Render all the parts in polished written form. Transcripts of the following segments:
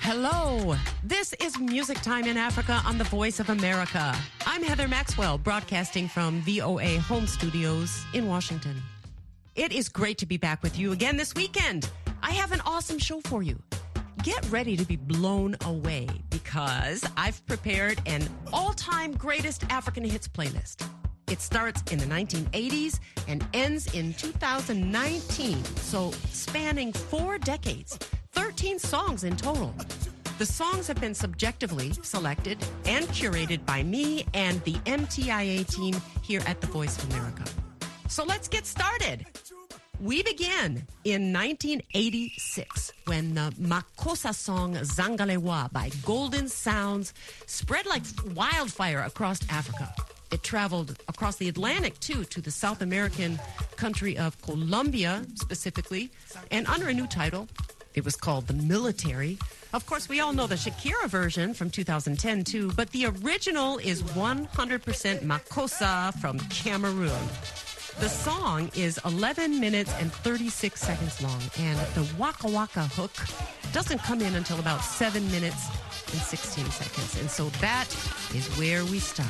Hello. This is Music Time in Africa on the Voice of America. I'm Heather Maxwell, broadcasting from VOA Home Studios in Washington. It is great to be back with you again this weekend. I have an awesome show for you. Get ready to be blown away because I've prepared an all-time greatest African hits playlist. It starts in the 1980s and ends in 2019, so spanning 4 decades, 13 songs in total. The songs have been subjectively selected and curated by me and the MTIA team here at the Voice of America. So let's get started. We begin in 1986 when the Makossa song Zangalewa by Golden Sounds spread like wildfire across Africa. It traveled across the Atlantic, too, to the South American country of Colombia, specifically, and under a new title. It was called The Military. Of course, we all know the Shakira version from 2010, too, but the original is 100% Makossa from Cameroon. The song is 11 minutes and 36 seconds long, and the Waka Waka hook doesn't come in until about 7 minutes and 16 seconds. And so that is where we start.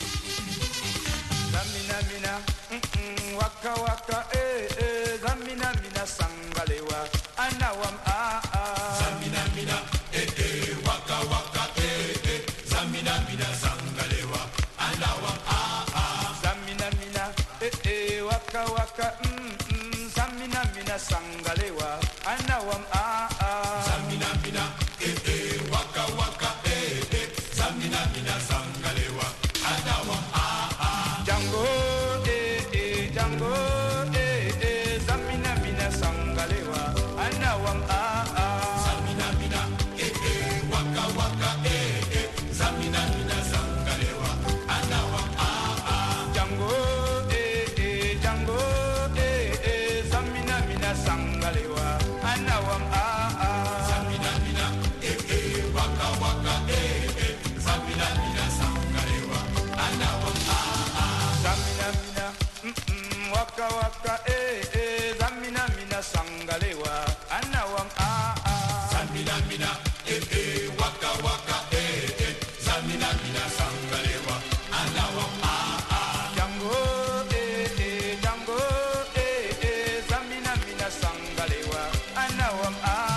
Zamina mina, waka waka, zamina mina sangalewa, anawam Zamina mina, waka waka, zamina mina sangalewa, anawam Zamina mina, waka waka, zamina mina sangalewa, anawam Zamina mina, waka waka, zamina mina sangalewa, anawam Django, Django, zamina mina sangalewa, anawam zamina mina, waka waka, zamina mina sangalewa, anawam Django, Django, zamina mina sangalewa, anawam zamina mina, waka waka, zamina mina sangalewa, anawam Zamina mina, waka waka, zamina mina sangalewa, anawam Zamina mina, waka waka, zamina mina sangalewa, anawam Django, Django, zamina mina sangalewa, anawam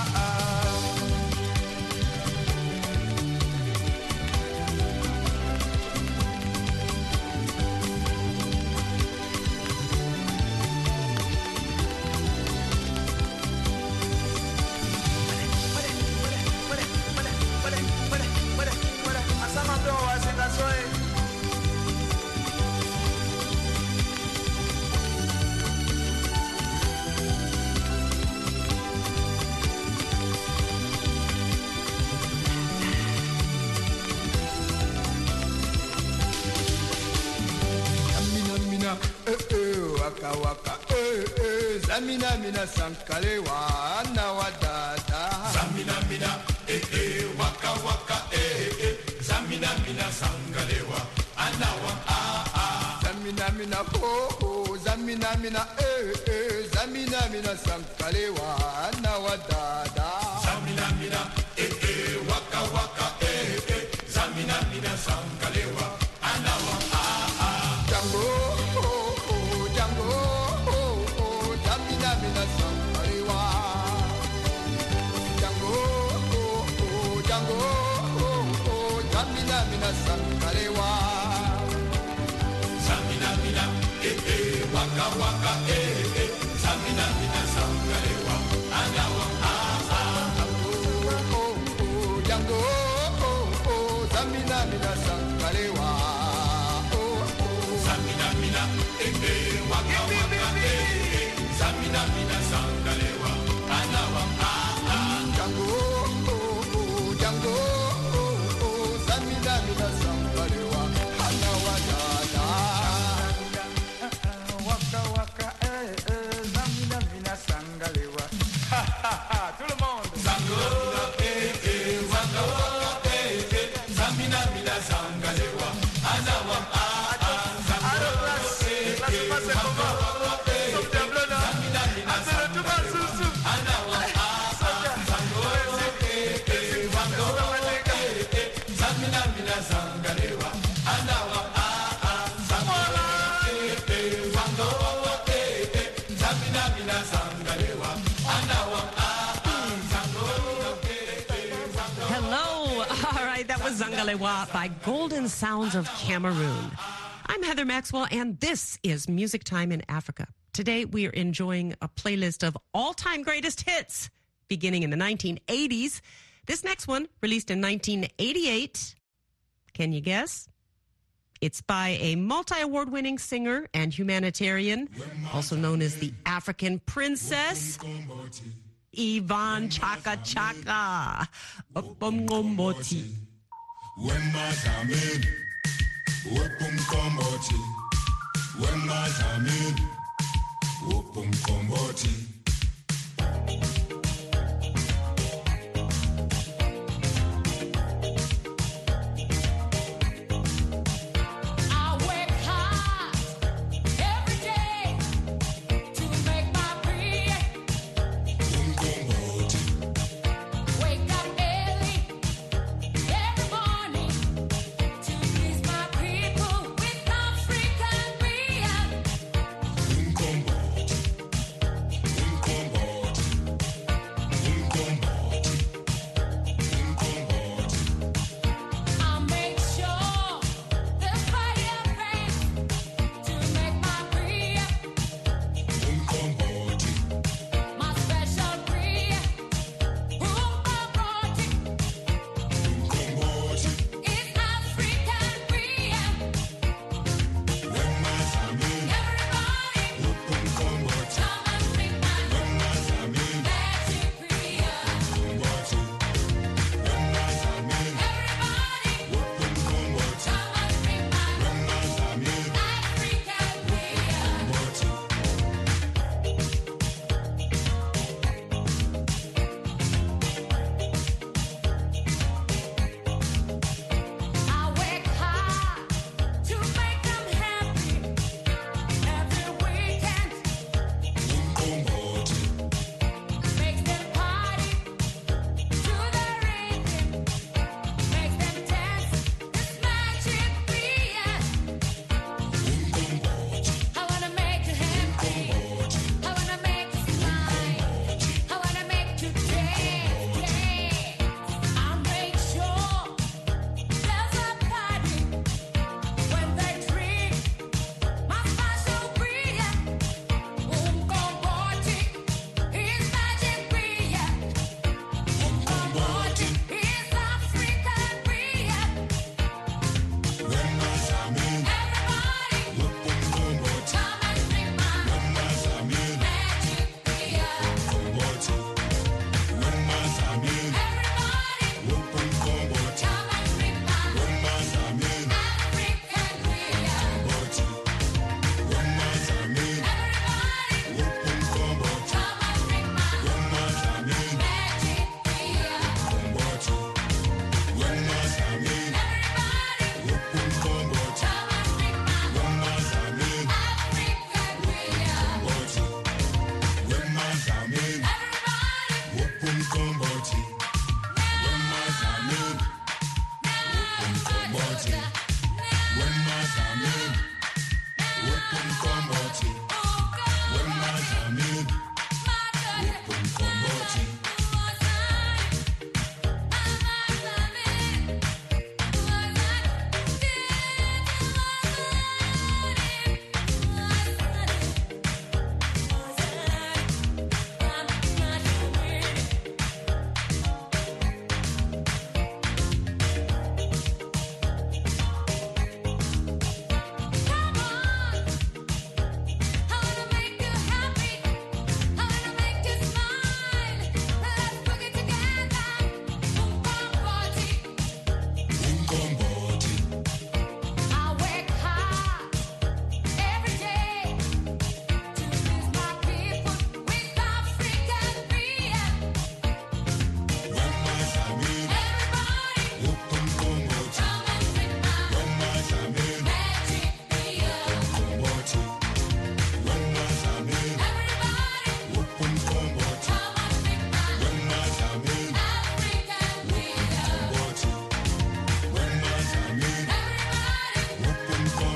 waka waka, zamina mina sankalewa, nawadada. Zamina mina, waka waka, zamina mina sangalewa, anawam Zamina mina zamina mina, zamina mina sankalewa, nawadada. Zamina mina, waka waka, zamina mina sangalewa, anawam Django. Sangalewa Zamina mina, waka waka, zamina mina sangalewa, anawam Django, zamina mina sangalewa, zamina mina, waka waka, zamina mina sangalewa, anawam Django, Django, zamina mina sangalewa, anawadada. Waka waka, zamina mina sangalewa, ha ha Sangalewa by Golden Sounds of Cameroon. I'm Heather Maxwell, and this is Music Time in Africa. Today, we are enjoying a playlist of all-time greatest hits, beginning in the 1980s. This next one, released in 1988. Can you guess? It's by a multi-award-winning singer and humanitarian, also known as the African Princess, Yvonne Chaka Chaka. Opomgomboti.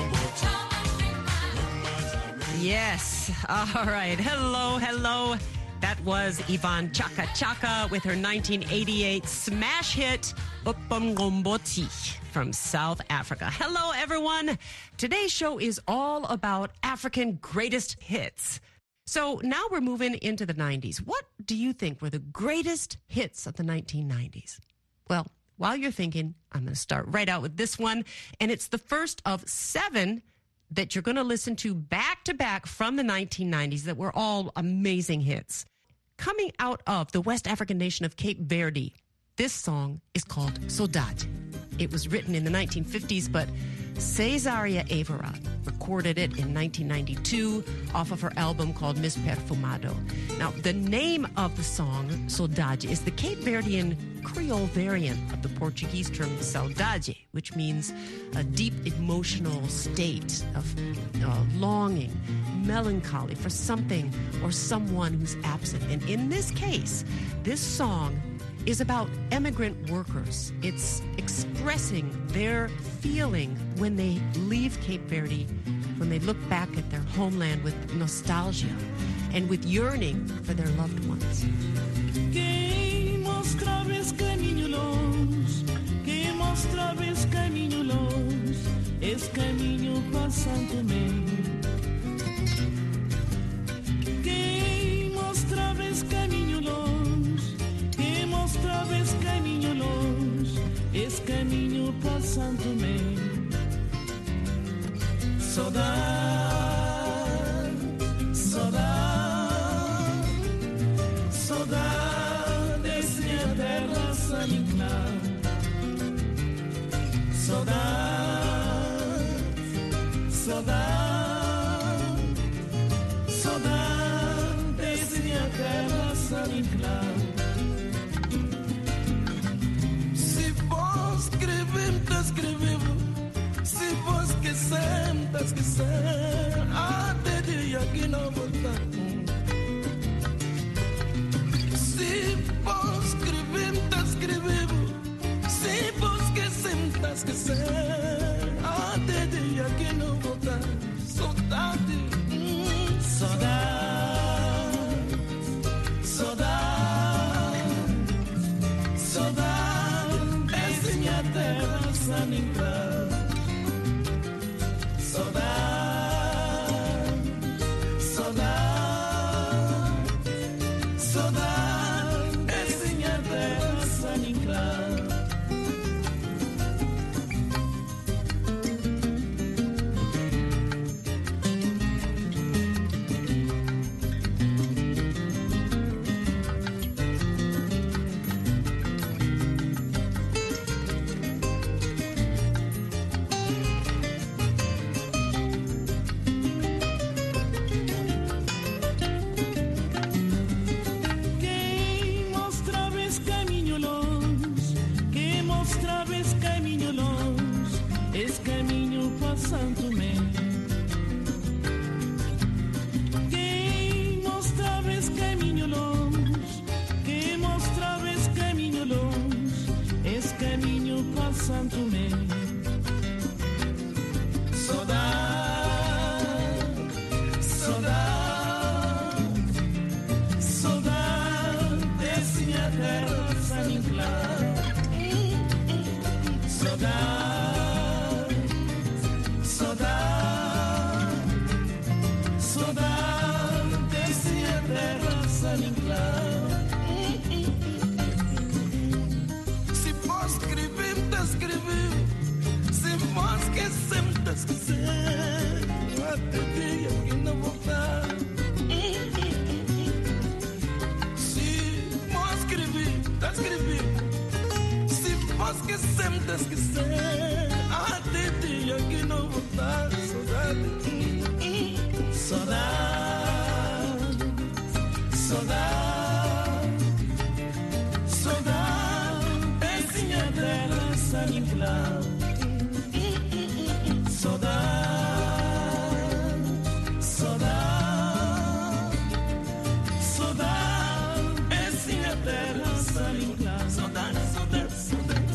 Yes. All right. Hello, hello. That was Yvonne Chaka Chaka with her 1988 smash hit, Upamgomboti, from South Africa. Hello, everyone. Today's show is all about African greatest hits. So now we're moving into the 90s. What do you think were the greatest hits of the 1990s? Well, while you're thinking, I'm going to start right out with this one. And it's the first of 7 that you're going to listen to back to back from the 1990s that were all amazing hits. Coming out of the West African nation of Cape Verde, this song is called Saudade. It was written in the 1950s, but Cesaria Evora recorded it in 1992 off of her album called Miss Perfumado. Now, the name of the song, Saudade, is the Cape Verdean Creole variant of the Portuguese term saudade, which means a deep emotional state of longing, melancholy for something or someone who's absent. And in this case, this song is about immigrant workers. It's expressing their feeling when they leave Cape Verde, when they look back at their homeland with nostalgia and with yearning for their loved ones. Quem mostrava esse caminho longe, quem mostrava esse caminho longe, esse caminho para Santo Tomé. Quem mostrava esse caminho longe, quem mostrava esse caminho longe, esse caminho para Santo Tomé. Saudade, saudade, saudade desse minha terra saninclar. Saudade, saudade, saudade desse minha terra saninclar. Se vos escrever, tá escrevendo. Se vos esquecer, tá esquecer. Até dia que não voltar. Se vos escrever, tá escrevendo. Se vos esquecer, tá esquecer. Até dia que não voltar. Saudade, saudade, saudade, saudade. Essa minha terra saninclar. Saudade, saudade, saudade, essa minha terra saninclar. Santo Tomé. Quem mostrava esse caminho longe, quem mostrava esse caminho longe, esse caminho para Santo Tomé. Saudade, saudade, saudade desse minha terra saninclar. Saudade. Se vos escrever, tá escrever. Se vos esquecer, tá esquecer. Até dia que não voltar. Se vos escrever, tá escrever. Se vos esquecer, tá esquecer. Até dia que não voltar. Saudade, saudade, saudade, saudade, essa minha terra saninclar. Saudade, saudade, saudade, essa minha terra saninclar. Saudade, saudade, saudade,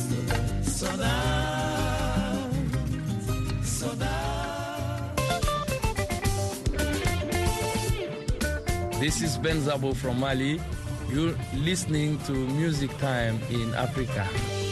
saudade, saudade. This is Ben Zabo from Mali. You're listening to Music Time in Africa.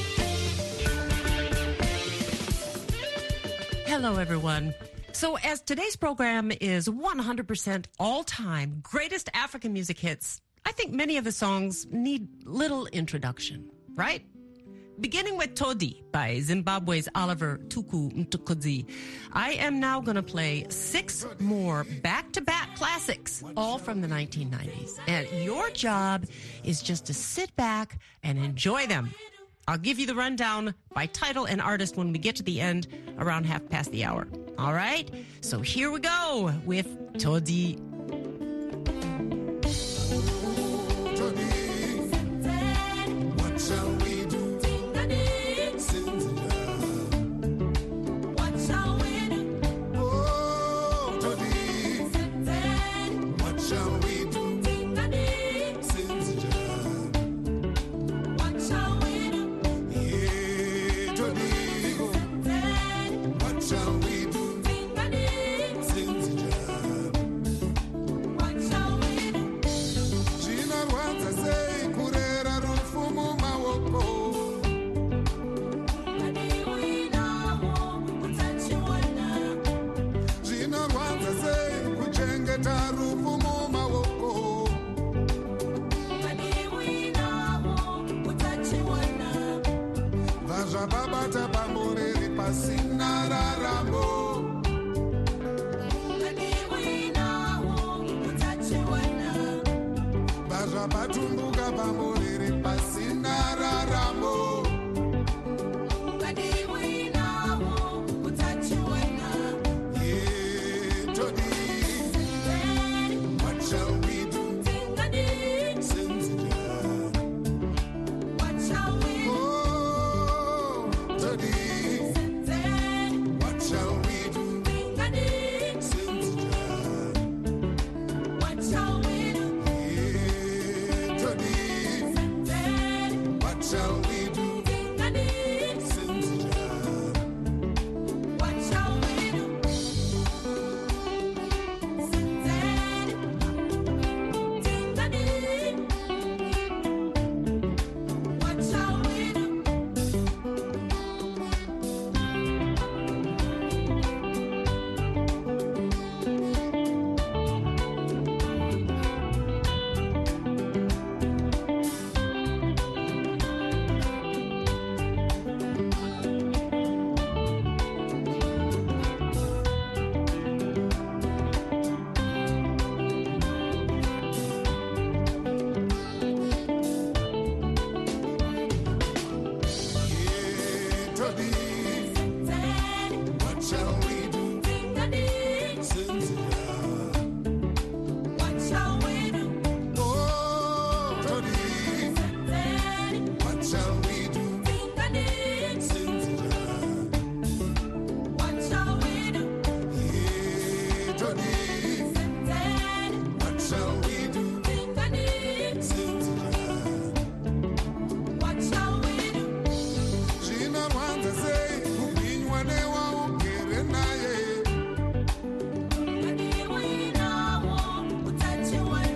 Hello, everyone. So, as today's program is 100% all-time greatest African music hits, I think many of the songs need little introduction, right? Beginning with Todi by Zimbabwe's Oliver Tuku Mtukudzi, I am now going to play 6 more back-to-back classics, all from the 1990s. And your job is just to sit back and enjoy them. I'll give you the rundown by title and artist when we get to the end, around hour. All right? So here we go with Todi. What shall we do? What shall we do? Oh, Todi. What shall we do? What shall we do? Yeah, Todi. What shall we do? What shall we do? Zvinorwadza sei kurera rufumu maoko. Zvinorwadza sei kuchengeta rufumu maoko. Vazvababata pamuriri pasina raramo. Vazvabatumbuka pamuriri pasina raramo. Yeah, Todi. What shall we do? Sinzira. Oh, Todi. What shall we do? Sinzira. Yeah, Todi. What shall we do? Sinzira. Yeah, Todi. What shall we do? Sinzira. Oh, Todi. What shall we do? Sinzira. Yeah, Todi. What shall we do? Sinzira. Zvinorwadza sei kubinywa newaugere naye.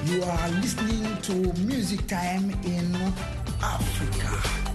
You are listening to Music Time in Africa.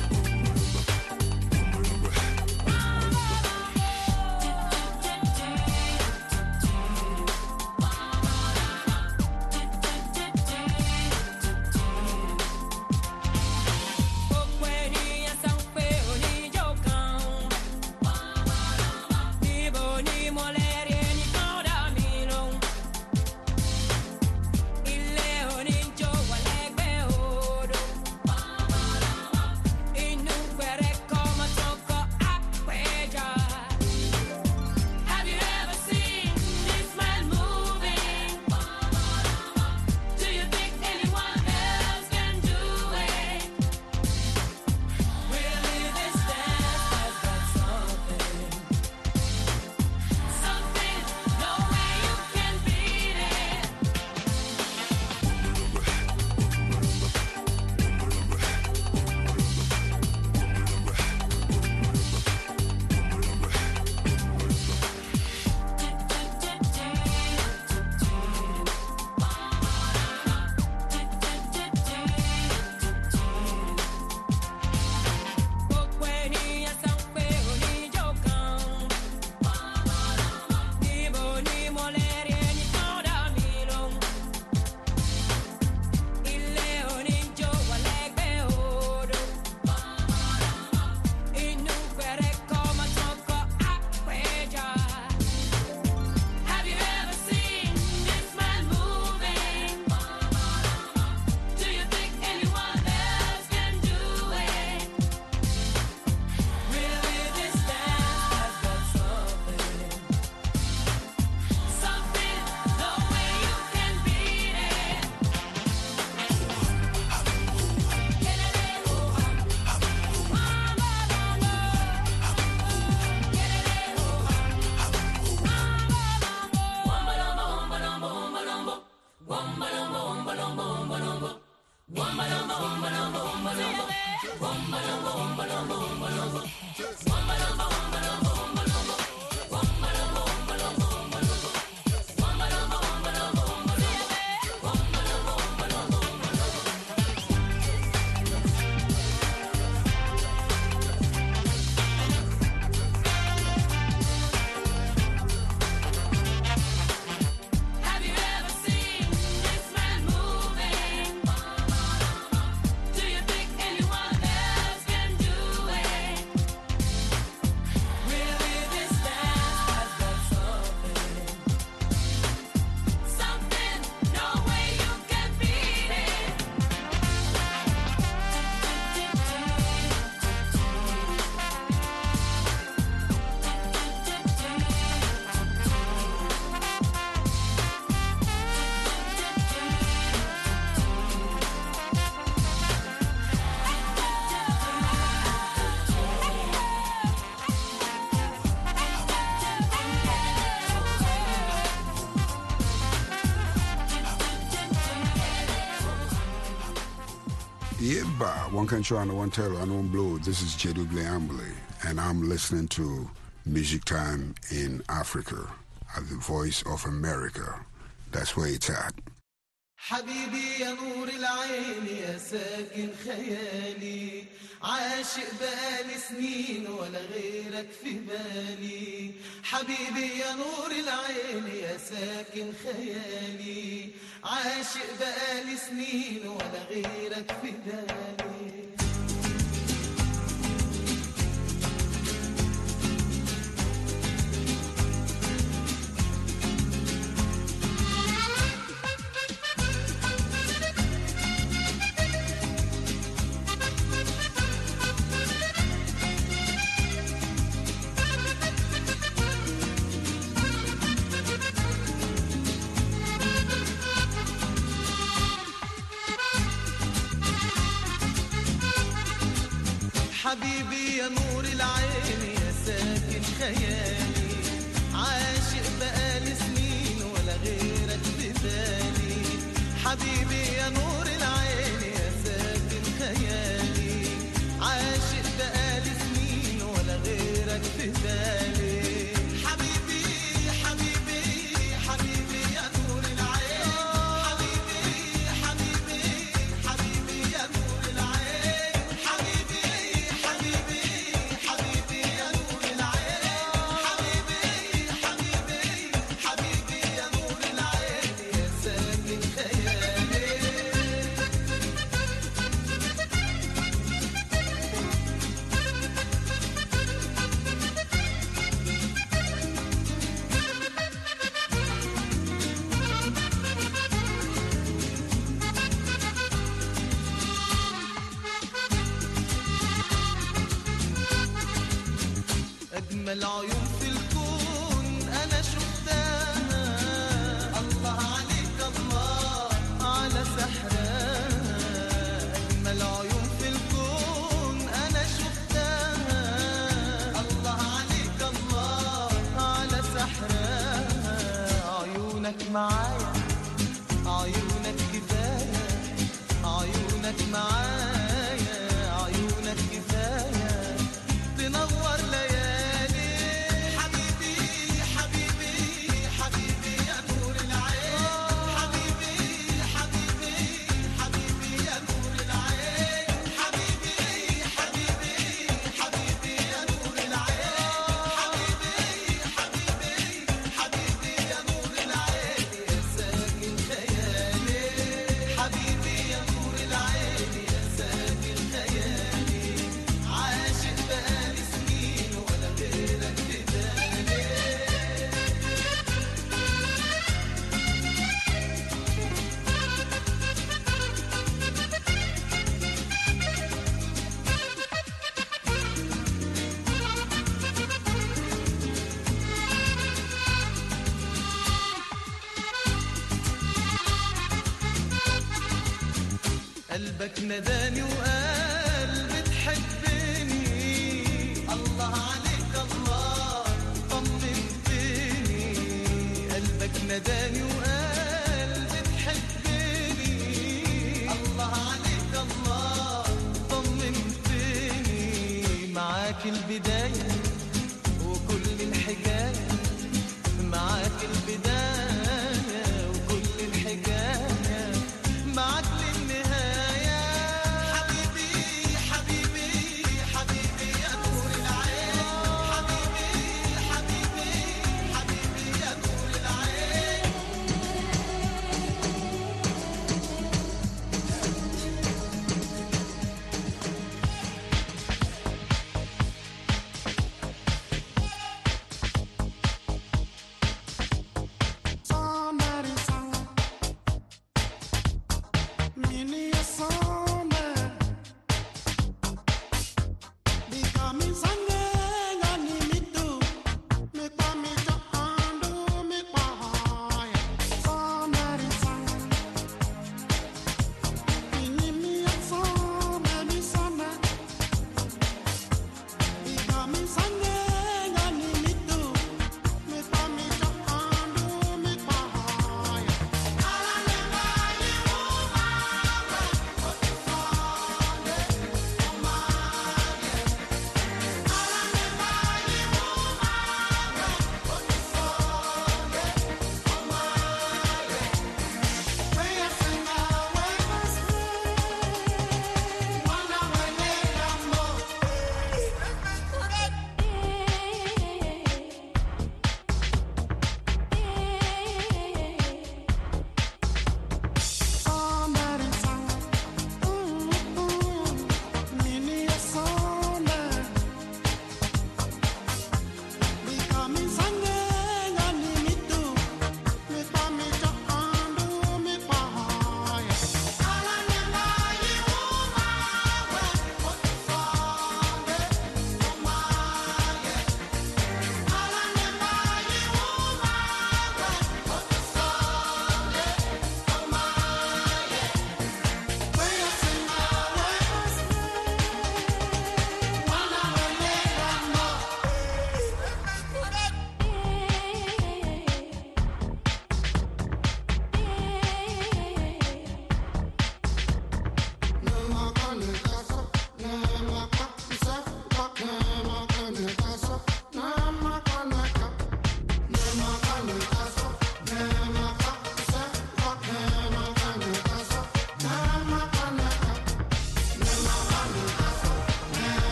Yeba, one country on the one terror, on one blue. This is Jedouble Ambly, and I'm listening to Music Time in Africa at the Voice of America. That's where it's at. حبيبي يا نور العين يا ساكن خيالي عاشق بقالي سنين ولا غيرك في بالي حبيبي يا نور العين يا ساكن خيالي عاشق بقالي سنين ولا غيرك في بالي حبيبي يا نور العين يا ساكن خيالي عاشق بقالي سنين ولا غيرك في بالي حبيبي يا نور العين يا ساكن خيالي عاشق بقالي سنين ولا غيرك في بالي حبيبي حبيبي حبيبي يا نور العين حبيبي أجمل عيون في الكون أنا شفتها. الله عليك الله على سحرها. أجمل عيون في الكون أنا شفتها. الله عليك الله على سحرها. عيونك معايا عيونك كفاية. عيونك معايا عيونك كفاية. تنور ليالي. حبيبي حبيبي حبيبي يا نور العين. حبيبي حبيبي حبيبي يا نور العين. حبيبي حبيبي حبيبي يا نور العين. حبيبي حبيبي حبيبي يا نور العين. يا ساكن خيالي. حبيبي يا نور العين يا ساكن خيالي. عاشق بقالي سنين ولا غيرك في بالي. قلبك نداني وقال بتحبني. الله عليك الله طمنتني. قلبك نداني وقال بتحبني. الله عليك الله طمنتني. معاك البداية وكل الحكاية. معاك البداية وكل الحكاية. معاك للنهاية. حبيبي حبيبي حبيبي يا نور العين. حبيبي حبيبي حبيبي يا نور العين.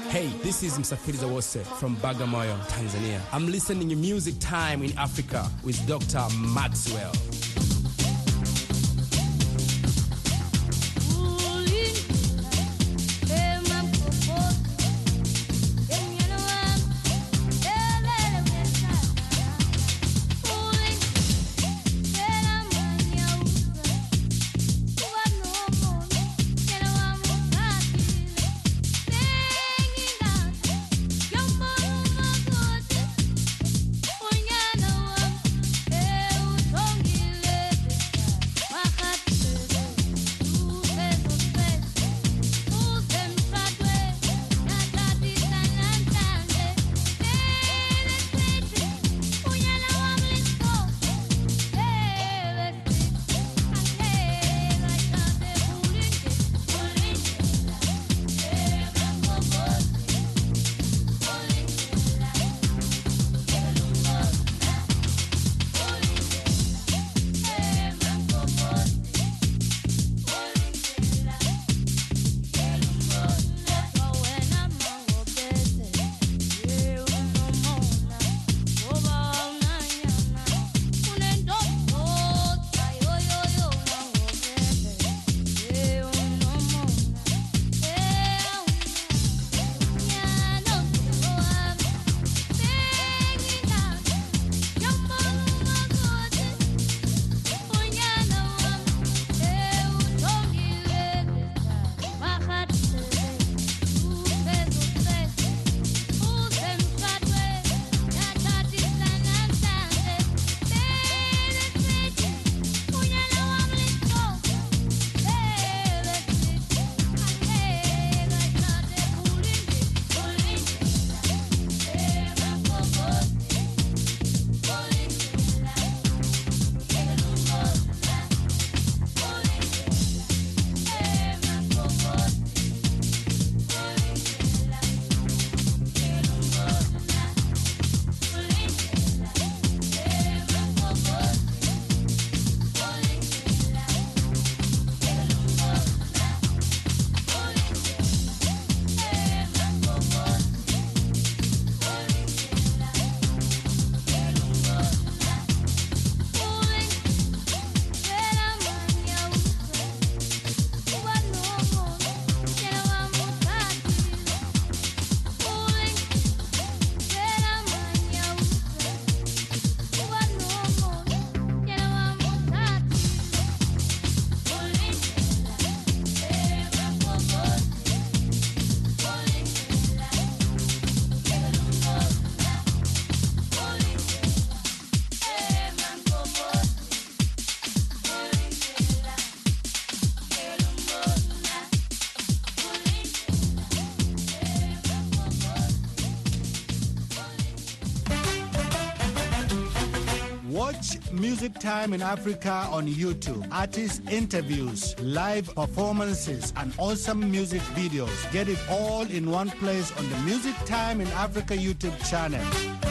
Hey, this is Msafiri Zawose from Bagamoyo, Tanzania. I'm listening to Music Time in Africa with Dr. Maxwell. Watch Music Time in Africa on YouTube. Artist interviews, live performances, and awesome music videos. Get it all in one place on the Music Time in Africa YouTube channel.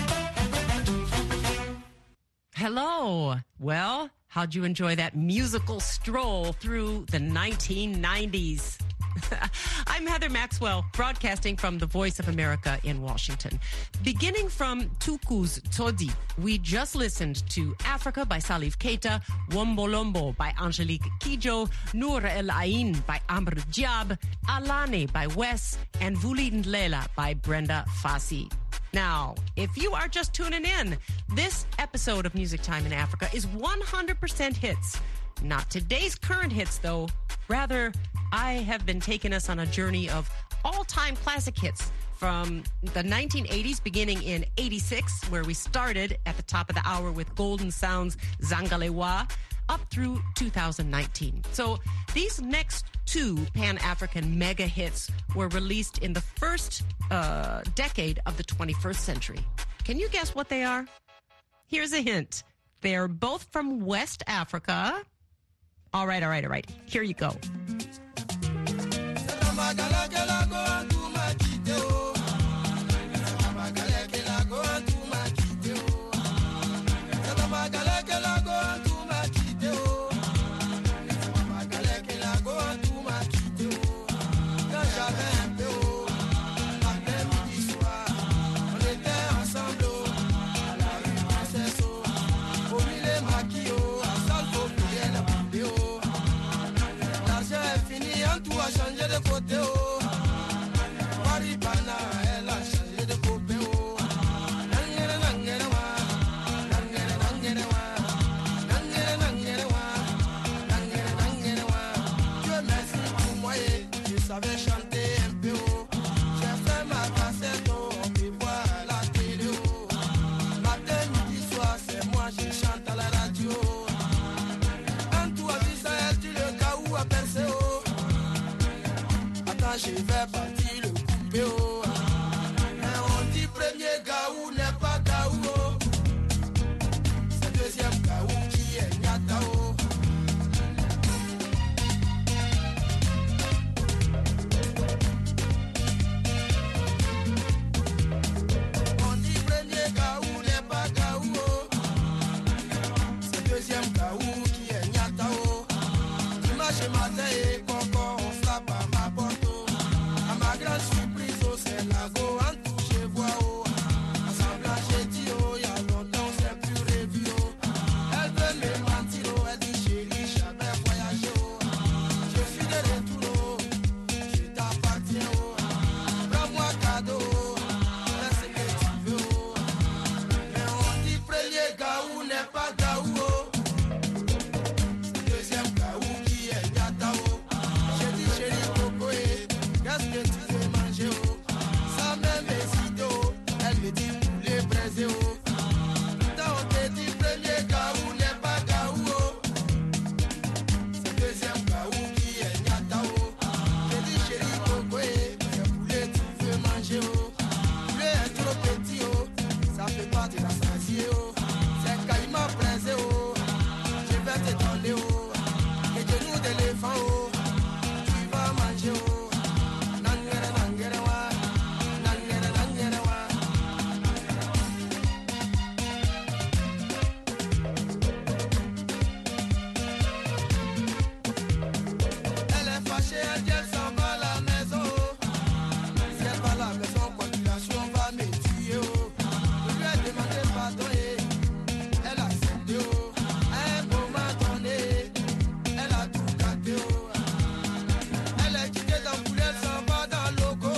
Hello. Well, how'd you enjoy that musical stroll through the 1990s? I'm Heather Maxwell, broadcasting from the Voice of America in Washington. Beginning from Tuku's Todi, we just listened to Africa by Salif Keita, Wombolombo by Angelique Kidjo, Noor El Ain by Amr Diab, Alane by Wes, and Vuli Ndlela by Brenda Fassie. Now, if you are just tuning in, this episode of Music Time in Africa is 100% hits. Not today's current hits, though. Rather, I have been taking us on a journey of all-time classic hits from the 1980s, beginning in 86, where we started at the top of the hour with Golden Sound's Zangalewa, up through 2019. So these next two Pan-African mega hits were released in the first decade of the 21st century. Can you guess what they are? Here's a hint. They're both from West Africa. All right. Here you go. j'ai fait partie le coupé, oh. Mais on dit premier gaou n'est pas gaou, oh. C'est deuxième gaou qui est nyata, oh. On dit premier gaou n'est pas gaou, oh. C'est deuxième gaou qui est nyata, oh. Dimanche matin et coco, on frappe à ma porte, oh. À ma grande surprise, oh, c'est la go en touche voix, oh. À semblant, j'ai dit, oh, y'a longtemps, on s'est plus revu, oh. Elle veut me mentir, oh, elle dit, chérie, j'avais voyagé, oh. Je suis de retour, oh. Je t'appartiens, oh. Prends-moi cadeau, oh. Fais ce que tu veux, oh. Mais on dit, premier gaou n'est pas gaou, oh. Deuxième gaou qui est gâta, oh. J'ai dit, chérie, coco, eh, qu'est-ce que tu veux manger, oh. Sans même hésiter, oh. Elle me dit, poulet braisé, oh. Quand on te dit, premier gaou n'est pas gaou, oh. C'est deuxième gaou qui est gâta, oh. J'ai dit, chérie, coco, eh, quel poulet tu veux manger, oh. Poulet est trop petit, oh. Ça peut pas te rassasier, oh. C'est caïman braisé, oh. Je vais te donner, oh. Les genoux d'éléphant, oh. Tu vas manger, oh. Nangere, nangere, wa. Nangere, nangere, wa. Elle est fâchée, elle dit, elle s'en va à la maison, oh. Si elle va à la maison, population va me tuer, oh. Je lui ai demandé pardon, eh. Elle a accepté, oh. Un moment donné, elle a tout gâté, oh. Elle est quittée dans le poulet, elle s'en va dans le loco.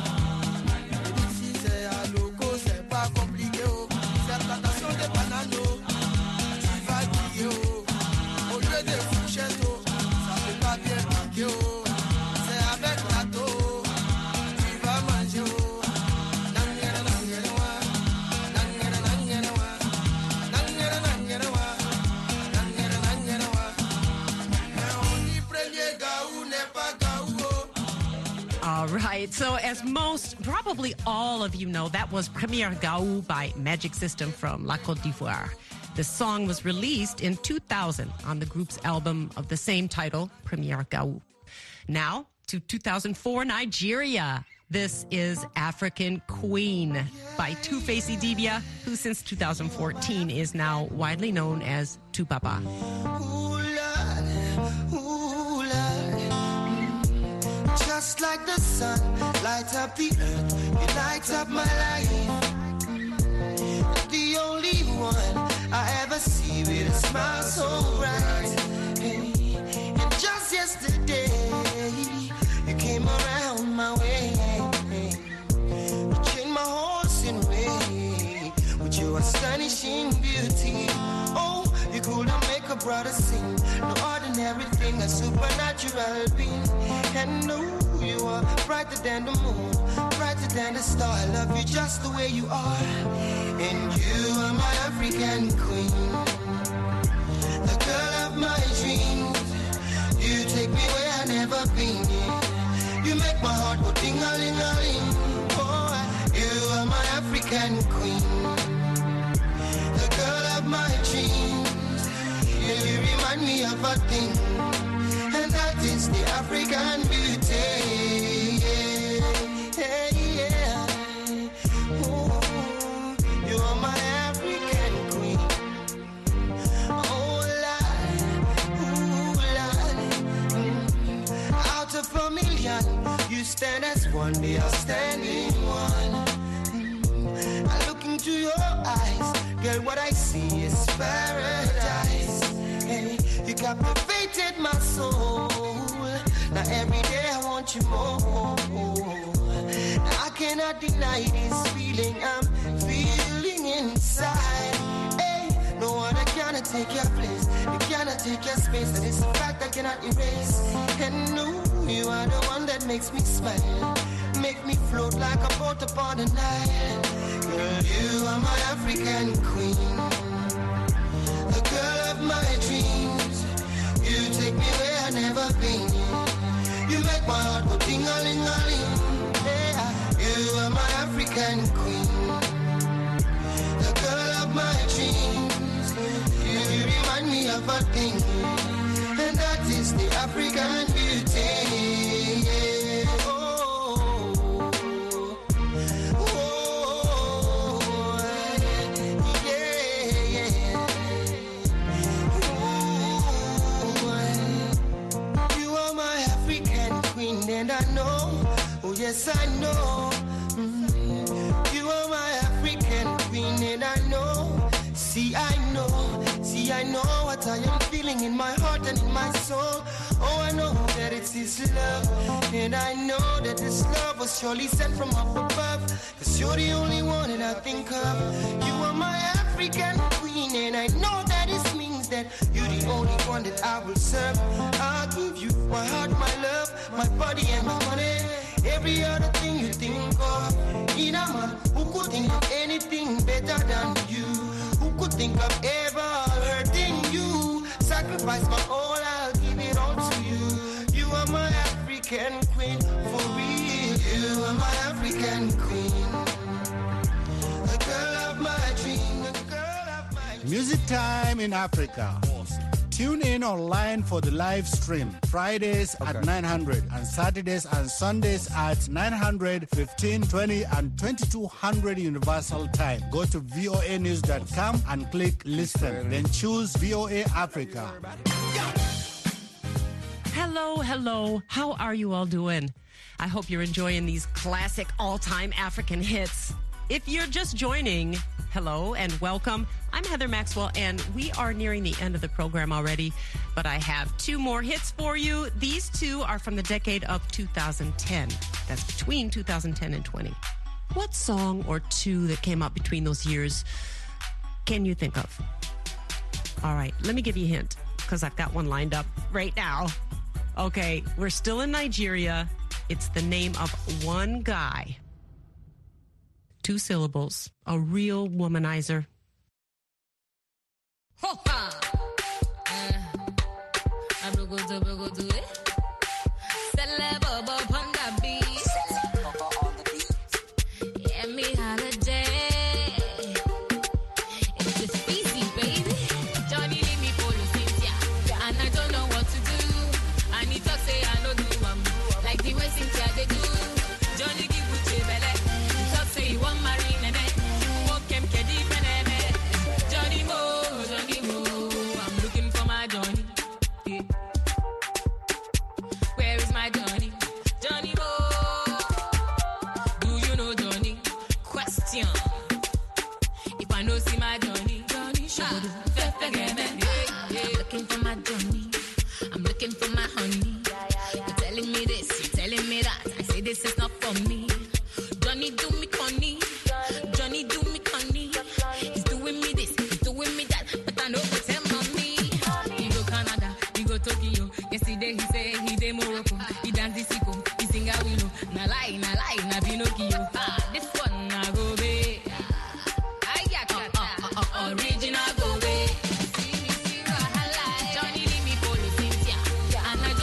Et d'ici c'est à loco, c'est pas compliqué, oh. C'est plantation de bananes, oh. Tu vas griller, oh. Au lieu de fourchette, oh. Ça fait pas bien piquer, oh. C'est avec râteau, oh. Tu vas manger, oh. Nangere, nangere, wa. Nangere, nangere, wa. Nangere, nangere, wa. Nangere, nangere, wa. Mais on dit premier gaou n'est pas gaou, oh. All right. So, as most, probably all of you know, that was Premier Gaou by Magic System from La Côte d'Ivoire. The song was released in 2000 on the group's album of the same title, Premier Gaou. Now to 2004, Nigeria. This is African Queen by Two-Face Idibia, who since 2014 is now widely known as Tupapa. Ooh, Lord, ooh, Lord. Just like the sun, light up the earth, you light up my life. The only one I ever see with a smile so bright. Hey, and just yesterday, you came around my way. You changed my horse in way with your astonishing beauty. Oh, you could not make a brother sing. No ordinary thing, a supernatural being. And no, you are brighter than the moon, brighter than the star. I love you just the way you are. And you are my African queen, the girl of my dreams. You take me where I've never been. You make my heart go ding-a-ling-a-ling. Oh, you are my African queen, the girl of my dreams. You remind me of a thing, and that is the African beauty. Yeah, yeah. Ooh, you are my African queen. Oh, Lord, out of a million, you stand as one, the outstanding one. I look into your eyes, girl, what I see is paradise. Hey, you captivated my soul. Now every day I want you more. I cannot deny this feeling I'm feeling inside. Hey, no one cannot take your place, you cannot take your space, and it's a fact I cannot erase. And no, you are the one that makes me smile, make me float like a boat upon the Nile. Girl, you are my African queen, the girl of my dreams. You take me where I've never been. You make my heart go ting-a-ling-a-ling. Yeah, you are my African queen, the girl of my dreams. You remind me of a thing, and that is the African beauty. Yeah. Oh, oh, yeah, yeah. Ooh, you are my African queen, and I know, oh yes I know. You are my African queen, and I know. See, I know what I am feeling in my heart and in my soul. Oh, I know that it's His love, and I know that this love was surely sent from up above. 'Cause you're the only one that I think of. You are my African queen, and I know that it means that you're the only one that I will serve. I'll give you my heart, my love, my body and my money. Every other thing you think of. In a man who could think of anything better than you, who could think of ever hurting you. Sacrifice my all, I'll give it all to you. You are my African queen, for real. You are my African queen, the girl of my dream, the girl of my dream. Music Time in Africa. Tune in online for the live stream. Fridays at 900 and Saturdays and Sundays at 900, 1520 and 2200 Universal Time. Go to voanews.com and click listen. Then choose VOA Africa. Hello. How are you all doing? I hope you're enjoying these classic all-time African hits. If you're just joining, hello and welcome. I'm Heather Maxwell, and we are nearing the end of the program already, but I have two more hits for you. These two are from the decade of 2010. That's between 2010 and 20. What song or two that came out between those years can you think of? All right, let me give you a hint, because I've got one lined up right now. Okay, we're still in Nigeria. It's the name of one guy. 2 syllables, a real womanizer. Original go away.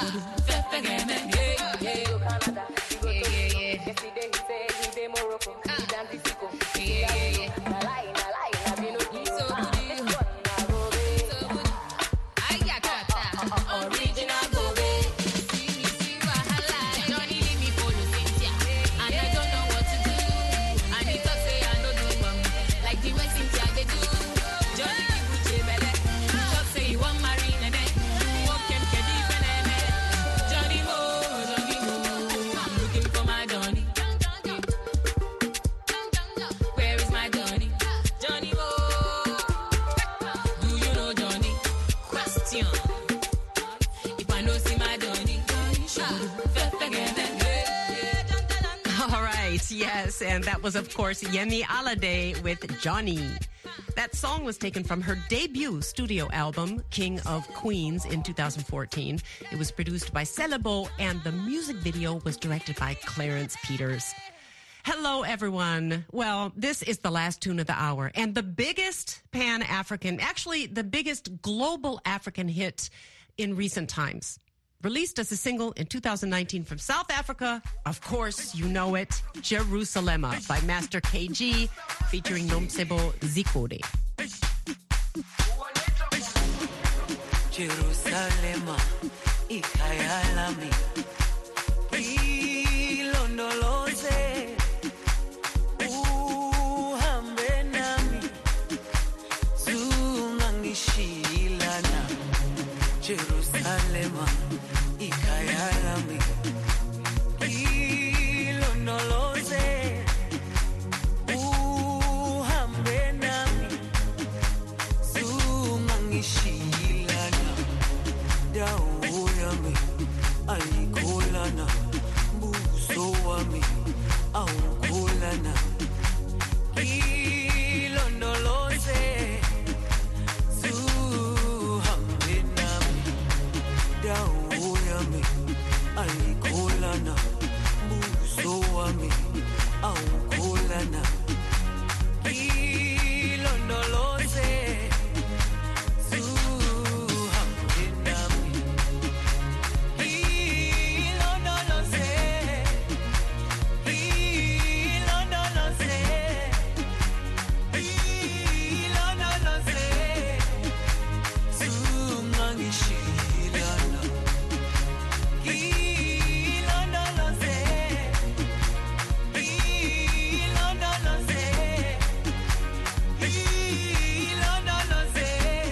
Yes, and that was, of course, Yemi Alade with Johnny. That song was taken from her debut studio album, King of Queens, in 2014. It was produced by Celebo, and the music video was directed by Clarence Peters. Hello, everyone. Well, this is the last tune of the hour, and the biggest Pan-African, actually the biggest global African hit in recent times. Released as a single in 2019 from South Africa, of course, you know it, Jerusalema by Master KG, featuring Nomsebo Zikode. Jerusalema, ikhaya lami, ilondoloze, uhambe nami, zungangishilana. Jerusalema, ikhaya lami, ilondoloze, uhambe nami, zungangishilana. Dawo yami ayikholana, buso wami awukholana. Ilondoloze, zuhambe nami. Dawo yami ayikholana, buso wami awukholana. Ilondoloze, zuhambe nami. Ilondoloze, ilondoloze, ilondoloze, zungangishilana. Ilondoloze, ilondoloze, ilondoloze,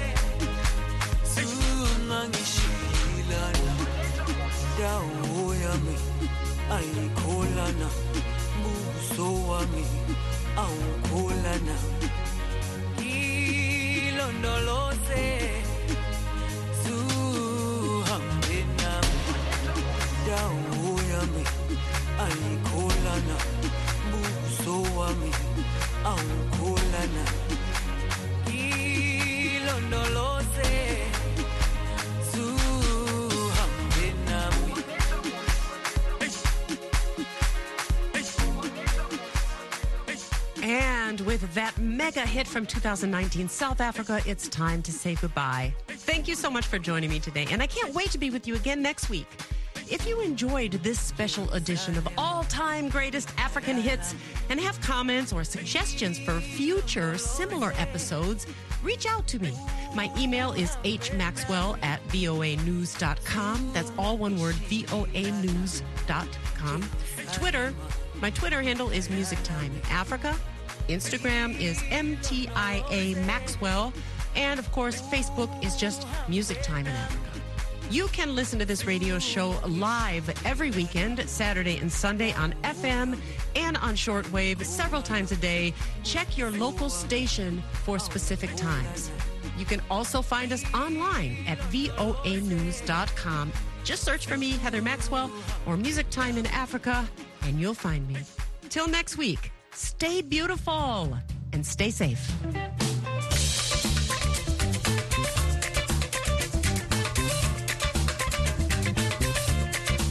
zungangishilana. Dawo yami ayikholana, buso wami awukholana. Ilondoloze, zuhambe nami. Dawo yami ayikholana, buso wami awukholana. Ilondoloze, zuhambe nami. And with that mega hit from 2019, South Africa, it's time to say goodbye. Thank you so much for joining me today, and I can't wait to be with you again next week. If you enjoyed this special edition of all-time greatest African hits and have comments or suggestions for future similar episodes, reach out to me. My email is hmaxwell@voanews.com. That's all one word, voanews.com. Twitter, my Twitter handle is Music Time Africa. Instagram is MTIA Maxwell. And of course, Facebook is just Music Time in Africa. You can listen to this radio show live every weekend, Saturday and Sunday on FM and on shortwave several times a day. Check your local station for specific times. You can also find us online at voanews.com. Just search for me, Heather Maxwell, or Music Time in Africa, and you'll find me. Till next week, stay beautiful and stay safe.